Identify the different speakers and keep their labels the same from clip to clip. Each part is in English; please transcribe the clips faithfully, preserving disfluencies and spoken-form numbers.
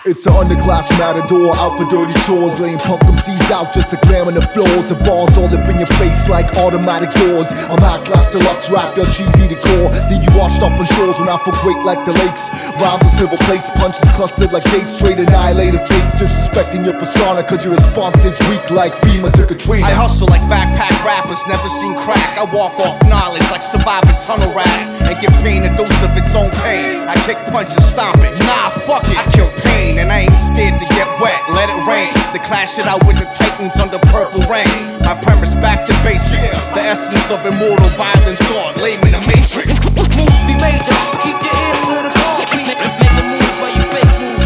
Speaker 1: It's an underclass matador out for dirty chores, laying punk M Cs out just to glam on the floors. The balls all up in your face like automatic doors. I'm high class deluxe rap, your cheesy decor. Leave you washed up on shores when I feel great like the lakes. Rhymes with silver plates, punches clustered like dates. Straight annihilated fates, disrespecting your persona cause your response is weak like FEMA to Katrina.
Speaker 2: I hustle like backpack rappers, never seen crack. I walk off knowledge like surviving tunnel rats, and give pain a dose of its own pain. I kick, punch, and stomp it. Nah, fuck it, I kill pain, and I ain't scared to get wet, let it rain. To clash it out with the titans under purple rain. My premise back to basics, the essence of immortal violent thought, layman the matrix.
Speaker 3: Moves be major, keep your ears to the ball. Make the moves while you fake moves.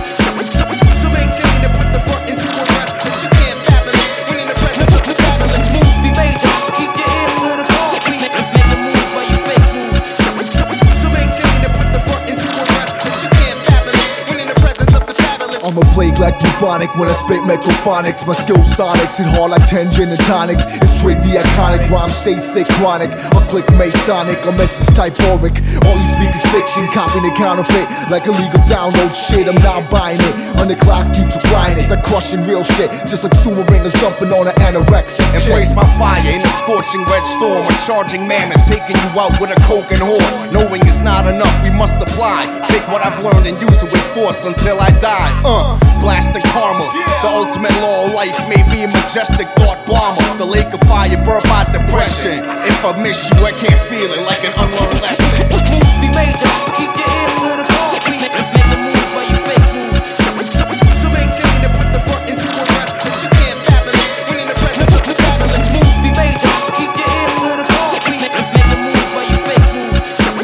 Speaker 3: So maintain to put the front into a rest, since you can't fathom it when in the presence of the fabulous. Moves be major, keep your ears to the ball. Make the moves while you fake moves. So maintain to put the front into a rest, since you can't fathom it when in the presence of the fabulous.
Speaker 1: I'm a plague like bubonic when I spit metrophonics. My skill sonics hit hard like ten gin and tonics. It's straight the iconic rhyme, stay sick chronic. A click Masonic, a message typoric. All you speak is fiction, copying the counterfeit like illegal download shit. I'm not buying it. Underclass keeps applying it. They're crushing real shit, just like sumo ringers jumping on an anorexic.
Speaker 2: Embrace my fire in a scorching red storm. A charging mammoth taking you out with a coke and horn. Knowing it's not enough, we must apply. Take what I've learned and use it with force until I die. Uh, blasting karma, the ultimate law of life. May be a majestic thought bomber. The lake of fire, burn my depression. If I miss you, I can't feel it like an unlearned lesson.
Speaker 3: Moves be major, keep your ears to the ball. Make the moves while you fake moves. So maintain to put the front into a rest, since you can't fathom it when in the presence of the fabulous. Moves be major, keep your ears to the ball. Make the moves while you fake moves.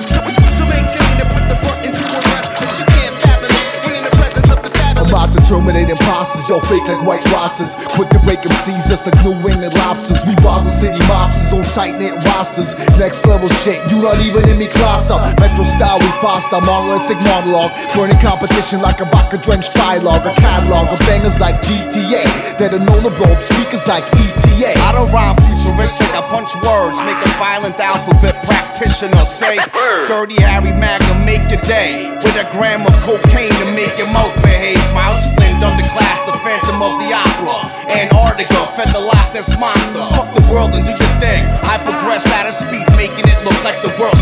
Speaker 3: So maintain to put the front into a rest, since you can't fathom it when in the presence of the fabulous.
Speaker 1: I'm about to terminate imposters, yo fake like white rosters. Quick to break M Cs just like New England lobsters. We Basel City mobsters on tight knit rosters. Next level shit, you not even in me class up. Metro style we foster, monolithic monologue. Burning competition like a vodka drenched dialogue. A catalog of bangers like G T A that are known to blow up speakers like E T A.
Speaker 2: I don't rhyme futuristic, I punch words. Make a violent alphabet practitioner. Say, Dirty Harry Magnum, make your day. With a gram of cocaine to make your mouth behave. Mouse Flynn, underclass, the Phantom of the Opera. Antarctica, fed the Loch Ness Monster. Fuck the world and do your thing. I progress at a speed, making it look like the world